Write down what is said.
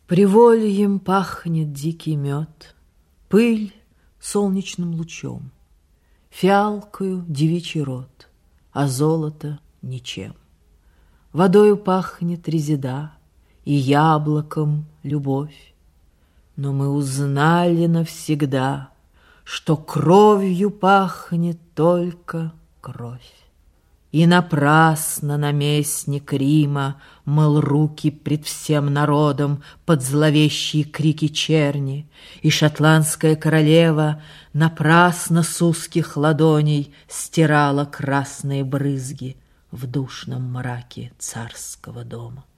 Привольем пахнет дикий мед, пыль солнечным лучом, фиалкою девичий рот, а золото ничем. Водою пахнет резида и яблоком любовь, но мы узнали навсегда, что кровью пахнет только кровь. И напрасно наместник Рима мыл руки пред всем народом под зловещие крики черни, и шотландская королева напрасно с узких ладоней стирала красные брызги в душном мраке царского дома.